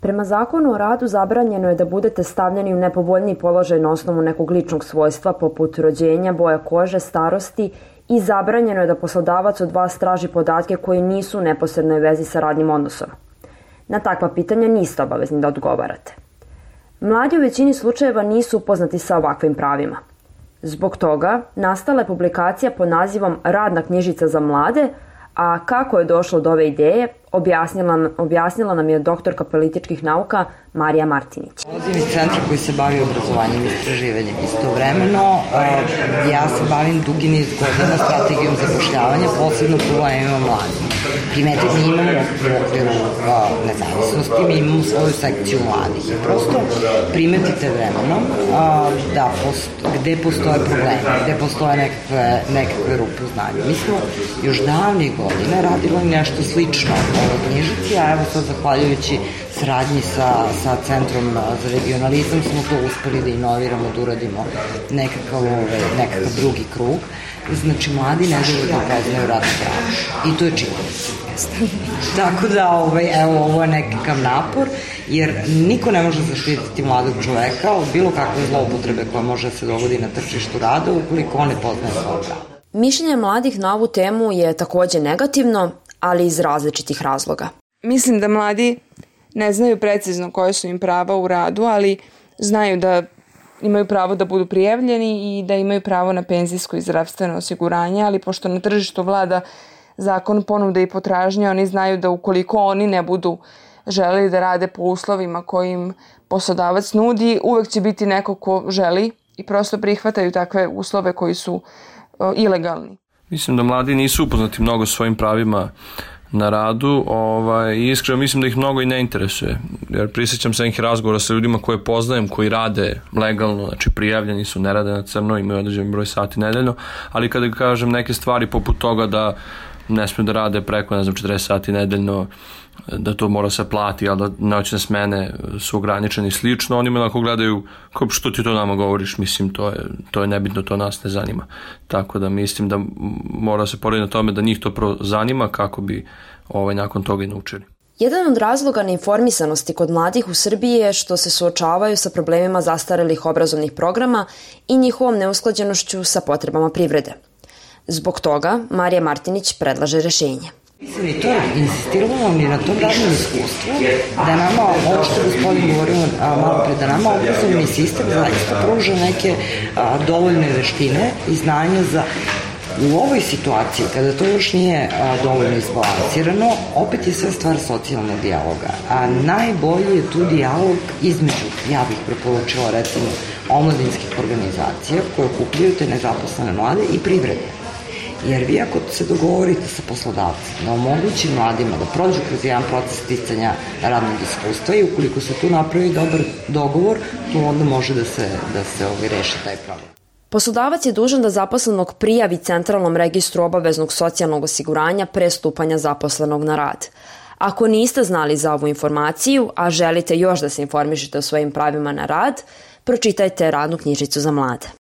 Prema zakonu o radu zabranjeno je da budete stavljeni u nepovoljniji položaj na osnovu nekog ličnog svojstva poput rođenja, boja kože, starosti i zabranjeno je da poslodavac od vas traži podatke koji nisu u neposrednoj vezi sa radnim odnosom. Na takva pitanja niste obavezni da odgovarate. Mladi u većini slučajeva nisu upoznati sa ovakvim pravima. Zbog toga nastala je publikacija pod nazivom Radna knjižica za mlade, a kako je došlo do ove ideje objasnila nam je doktorka političkih nauka Marija Martinić. Dolazim iz centra koji se bavi obrazovanjem i istraživanjem. Istovremeno, ja se bavim dugi niz godina strategijom zapošljavanja, posebno problemima mladih. Primetite, mi imamo u okviru nezavisnosti, mi imamo svoju sekciju mladih i prosto primetite vremenom da gde postoje problemi, gde postoje nekakve rupe u znanju. Mi smo još davnih godina radili nešto slično ovoj knjižici, a evo sad zahvaljujući saradnji sa Centrom za regionalizam smo to uspeli da inoviramo, da uradimo nekakav drugi krug. Znači, mladi ne žele da poznaju radno pravo. I to je činjenica. Tako da, evo, ovo je nekakav napor, jer niko ne može zaštititi mladog čoveka od bilo kakve zloupotrebe koja može da se dogodi na tržištu rada ukoliko on ne poznaje svoje pravo. Mišljenje mladih na ovu temu je takođe negativno, ali iz različitih razloga. Mislim da mladi ne znaju precizno koje su im prava u radu, ali znaju da imaju pravo da budu prijavljeni i da imaju pravo na penzijsko i zdravstveno osiguranje, ali pošto na tržištu vlada zakon ponude i potražnje, oni znaju da ukoliko oni ne budu želeli da rade po uslovima kojim poslodavac nudi, uvek će biti neko ko želi i prosto prihvataju takve uslove koji su ilegalni. Mislim da mladi nisu upoznati mnogo svojim pravima na radu i iskreno mislim da ih mnogo i ne interesuje, jer prisjećam se nekih razgovora sa ljudima koje poznajem, koji rade legalno, znači prijavljeni su, ne rade na crno, imaju određen broj sati nedeljno, ali kada kažem neke stvari poput toga da ne smiju da rade preko, 40 sati nedeljno, da to mora se plati, ali da noćne smene su ograničene i slično, oni me onako gledaju kao što ti to nama govoriš, mislim to je nebitno, to nas ne zanima. Tako da mislim da mora se poraditi na tome da njih to prvo zanima kako bi nakon toga i naučili. Jedan od razloga neinformisanosti kod mladih u Srbiji je što se suočavaju sa problemima zastarelih obrazovnih programa i njihovom neusklađenošću sa potrebama privrede. Zbog toga Marija Martinić predlaže rešenje. Mislim i to insistiramo i na tom radnom iskustvu da nama, ovo što gospodin govorio malo pre, da nama obrazovni sistem zaista pruža neke dovoljne veštine i znanja za u ovoj situaciji, kada to još nije dovoljno izbalansirano, opet je sve stvar socijalnog dijaloga. A najbolji je tu dijalog između, ja bih preporučila recimo, omladinskih organizacija koje okupljaju te nezaposlene mlade i privrede. Jer vi ako se dogovorite sa poslodavcem da omogući mladima da prođu kroz jedan proces sticanja radnog iskustva i ukoliko se tu napravi dobar dogovor, tu onda može da se reši taj problem. Poslodavac je dužan da zaposlenog prijavi Centralnom registru obaveznog socijalnog osiguranja pre stupanja zaposlenog na rad. Ako niste znali za ovu informaciju, a želite još da se informišete o svojim pravima na rad, pročitajte Radnu knjižicu za mlade.